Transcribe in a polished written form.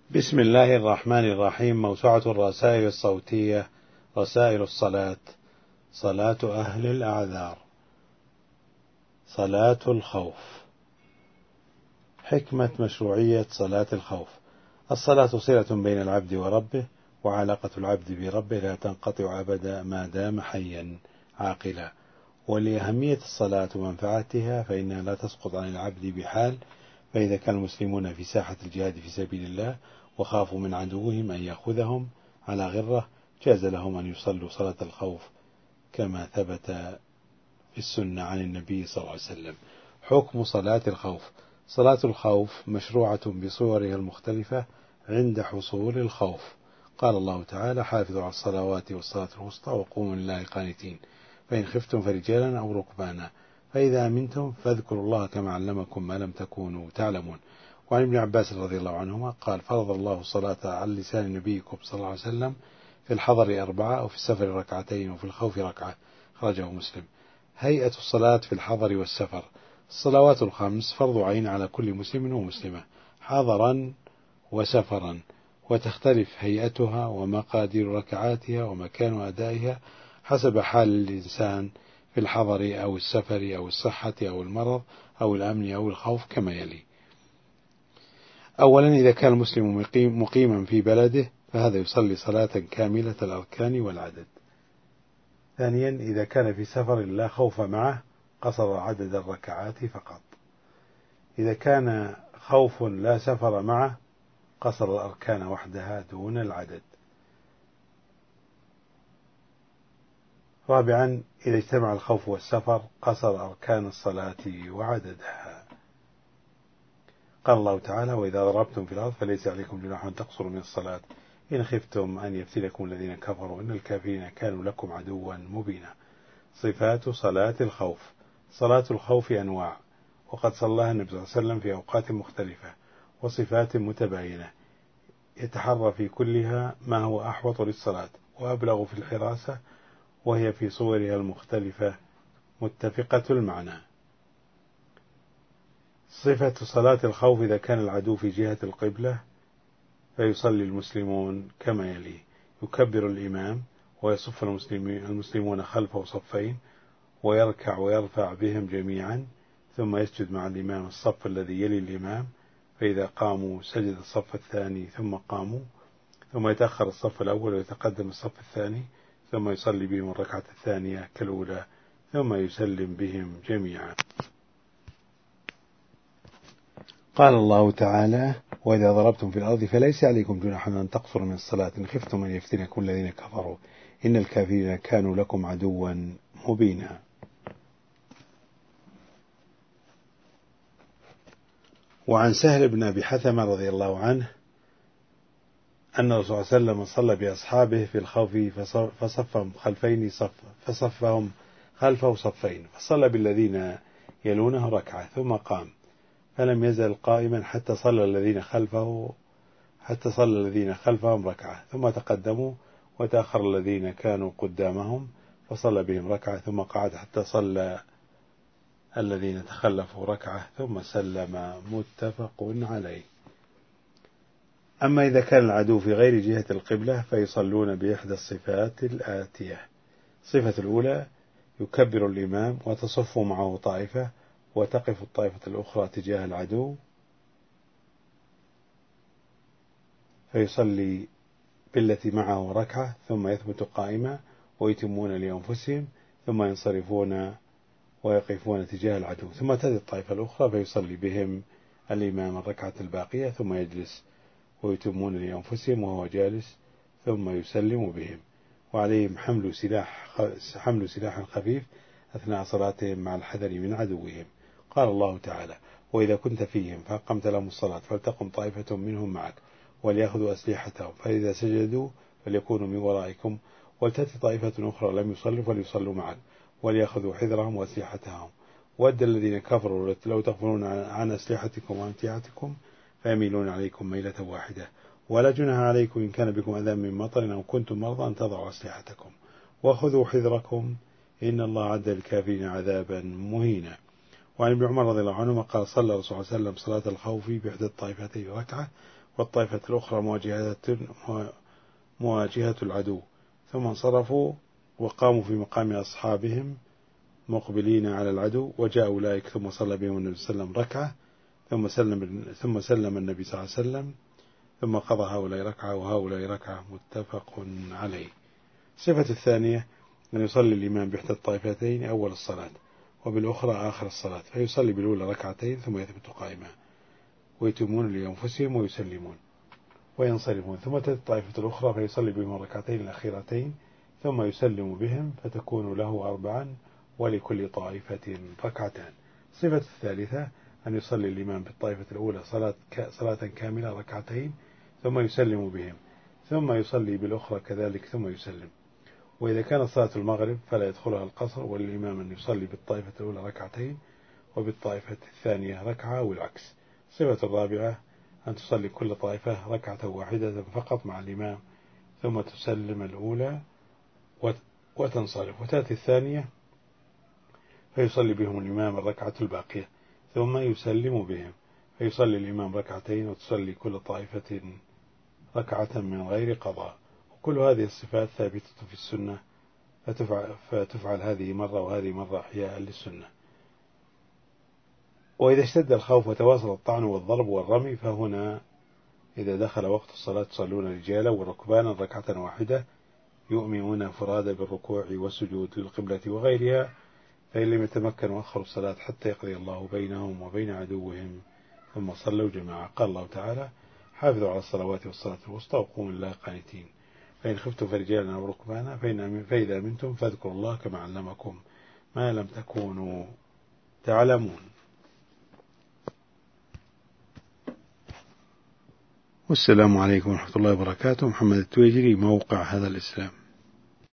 بسم الله الرحمن الرحيم. موسوعة الرسائل الصوتية رسائل الصلاة. صلاة أهل الأعذار. صلاة الخوف. حكمة مشروعية صلاة الخوف: الصلاة صلة بين العبد وربه، وعلاقة العبد بربه لا تنقطع أبدا ما دام حيا عاقلا. ولأهمية الصلاة ومنفعتها فإنها لا تسقط عن العبد بحال، فإذا كان المسلمون في ساحة الجهاد في سبيل الله وخافوا من عدوهم أن يأخذهم على غرة، جاز لهم أن يصلوا صلاة الخوف كما ثبت في السنة عن النبي صلى الله عليه وسلم. حكم صلاة الخوف: صلاة الخوف مشروعة بصورها المختلفة عند حصول الخوف. قال الله تعالى: حافظوا على الصلوات والصلاة الوسطى وقوموا لله قانتين، فإن خفتم فرجالا أو ركبانا، فإذا أمنتم فاذكروا الله كما علمكم ما لم تكونوا تعلمون. وعن ابن عباس رضي الله عنهما قال: فرض الله الصلاة على لسان نبيكم صلى الله عليه وسلم في الحضر 4، وفي السفر 2 وفي الخوف 1. خرجه مسلم. هيئة الصلاة في الحضر والسفر: الصلوات الخمس فرض عين على كل مسلم ومسلمة حضرا وسفرا، وتختلف هيئتها ومقادير ركعاتها ومكان أدائها حسب حال الإنسان في الحضر أو السفر أو الصحة أو المرض أو الأمن أو الخوف كما يلي. أولا، إذا كان المسلم مقيما في بلده فهذا يصلي صلاة كاملة الأركان والعدد. ثانيا، إذا كان في سفر لا خوف معه قصر عدد الركعات فقط. إذا كان خوف لا سفر معه قصر الأركان وحدها دون العدد. رابعا، إذا اجتمع الخوف والسفر قصر أركان الصلاة وعددها. قال الله تعالى: وإذا ضربتم في الأرض فليس عليكم جناح أن تقصروا من الصلاة إن خفتم أن يفتنكم الذين كفروا إن الكافرين كانوا لكم عدوا مبينا. صفات صلاة الخوف: صلاة الخوف أنواع، وقد صلاها النبي صلى الله عليه وسلم في أوقات مختلفة وصفات متباينة، يتحرى في كلها ما هو أحوط للصلاة وأبلغ في الحراسة، وهي في صورها المختلفة متفقة المعنى. صفة صلاة الخوف: إذا كان العدو في جهة القبلة فيصلي المسلمون كما يلي: يكبر الإمام ويصف المسلمون خلفه صفين، ويركع ويرفع بهم جميعا، ثم يسجد مع الإمام الصف الذي يلي الإمام، فإذا قاموا سجد الصف الثاني ثم قاموا، ثم يتأخر الصف الأول ويتقدم الصف الثاني، ثم يصلي بهم الركعة الثانية كالأولى، ثم يسلم بهم جميعا. قال الله تعالى: وإذا ضربتم في الأرض فليس عليكم جناح أن تقصروا من الصلاة إن خفتم أن يفتنكم الذين كفروا إن الكافرين كانوا لكم عدوا مبينا. وعن سهل بن أبي حثمة رضي الله عنه أن الرسول صلى الله عليه وسلم صلى بأصحابه في الخوف فصفهم خلفه صفين، فصلى بالذين يلونه ركعة ثم قام، فلم يزل قائما حتى صلى الذين خلفهم ركعة، ثم تقدموا وتأخر الذين كانوا قدامهم فصلى بهم ركعة، ثم قعد حتى صلى الذين تخلفوا ركعة ثم سلم. متفق عليه. أما إذا كان العدو في غير جهة القبلة فيصلون بإحدى الصفات الآتية: الصفة الأولى: يكبر الإمام وتصف معه طائفة، وتقف الطائفة الأخرى تجاه العدو، فيصلي بالتي معه ركعة ثم يثبت قائما ويتمون لأنفسهم، ثم ينصرفون ويقفون تجاه العدو، ثم تأتي الطائفة الأخرى فيصلي بهم الإمام الركعة الباقية ثم يجلس ويتمون لأنفسهم وهو جالس، ثم يسلم بهم، وعليهم حمل سلاح خفيف أثناء صلاتهم مع الحذر من عدوهم. قال الله تعالى: وإذا كنت فيهم فأقمت لهم الصلاة فلتقم طائفة منهم معك وليأخذوا أسلحتهم، فإذا سجدوا فليكونوا من ورائكم، ولتأتي طائفة أخرى لم يصلوا فليصلوا معك وليأخذوا حذرهم وأسلحتهم، ود الذين كفروا لو تغفلون عن أسلحتكم وأمتعتكم فيميلون عليكم ميلة واحدة، ولا جناح عليكم إن كان بكم أذى من مطر أو كنتم مرضى أن تضعوا أسلحتكم وخذوا حذركم إن الله عد للكافرين عذابا مهينا. وعن ابن عمر رضي الله عنهما قال: صلى الرسول صلى الله عليه وسلم صلاة الخوف بإحدى الطائفتين ركعة، والطائفة الأخرى مواجهة العدو، ثم انصرفوا وقاموا في مقام أصحابهم مقبلين على العدو، وجاء أولئك ثم صلى بهم النبي صلى الله عليه وسلم ركعة، ثم سلم النبي صلى الله عليه وسلم، ثم قضى هؤلاء ركعة وهؤلاء ركعة، متفق عليه. الصفة الثانية أن يصلي الإمام بإحدى الطائفتين أول الصلاة وبالأخرى آخر الصلاة، فيصلي بالأولى ركعتين ثم يثبت قائما ويتمون لأنفسهم ويسلمون وينصرفون، ثم تأتي الطائفة الأخرى فيصلي بهم الركعتين الأخيرتين ثم يسلم بهم فتكون له 4 ولكل طائفة ركعتان. الصفة الثالثة أن يصلي الإمام بالطائفة الأولى صلاة كاملة ركعتين ثم يسلم بهم، ثم يصلي بالأخرى كذلك ثم يسلم. وإذا كانت صلاة المغرب فلا يدخلها القصر، والإمام أن يصلي بالطائفة الأولى ركعتين وبالطائفة الثانية ركعة والعكس. الصفة الرابعة أن تصلي كل طائفة ركعة واحدة فقط مع الإمام ثم تسلم الأولى وتنصرف، وتأتي الثانية فيصلي بهم الإمام الركعة الباقية ثم يسلم بهم، فيصلي الإمام ركعتين وتصلي كل طائفة ركعة من غير قضاء. وكل هذه الصفات ثابتة في السنة، فتفعل هذه مرة وهذه مرة إحياء للسنة. وإذا اشتد الخوف وتواصل الطعن والضرب والرمي، فهنا إذا دخل وقت الصلاة تصلون رجالا وركبانا ركعة واحدة يؤمنون فرادى بالركوع والسجود للقبلة وغيرها، فإن لم يتمكنوا أخروا الصلاة حتى يقضي الله بينهم وبين عدوهم ثم صلوا جماعة. قال الله تعالى: حافظوا على الصلوات والصلاة الوسطى وقوموا لله قانتين، فإن خفتم فرجالا أو ركبانا فإذا أمنتم فاذكروا الله كما علمكم ما لم تكونوا تعلمون. والسلام عليكم ورحمة الله وبركاته. محمد التويجري، موقع هذا الإسلام.